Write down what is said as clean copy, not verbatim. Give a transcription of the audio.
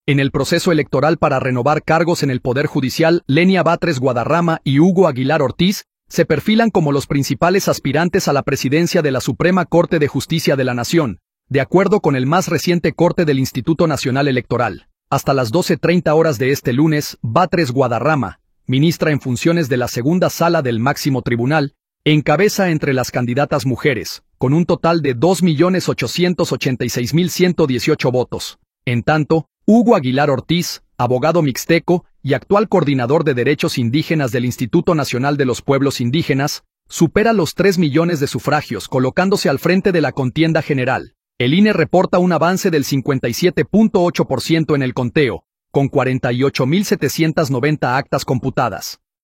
En el proceso electoral para renovar cargos en el Poder Judicial, Lenia Batres Guadarrama y Hugo Aguilar Ortiz se perfilan como los principales aspirantes a la presidencia de la Suprema Corte de Justicia de la Nación, de acuerdo con el más reciente corte del Instituto Nacional Electoral. Hasta las 12:30 horas de este lunes, Batres Guadarrama, ministra en funciones de la segunda sala del máximo tribunal, encabeza entre las candidatas mujeres, con un total de 2.886.118 votos. En tanto, Hugo Aguilar Ortiz, abogado mixteco y actual coordinador de derechos indígenas del Instituto Nacional de los Pueblos Indígenas, supera los 3 millones de sufragios, colocándose al frente de la contienda general. El INE reporta un avance del 57.8% en el conteo, con 48.790 actas computadas.